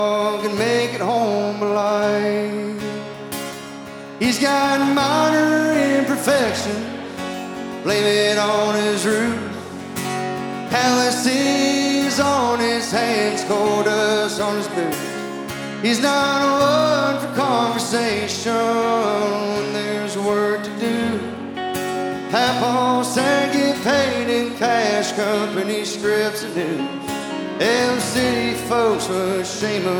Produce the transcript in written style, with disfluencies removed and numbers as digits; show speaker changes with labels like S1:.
S1: can make it home alive. He's got minor imperfections, blame it on his roots. Calluses on his hands, coal dust on his boots. He's not one for conversation when there's work to do. Papa said get paid in cash, company scripts and news. Them city folks would shame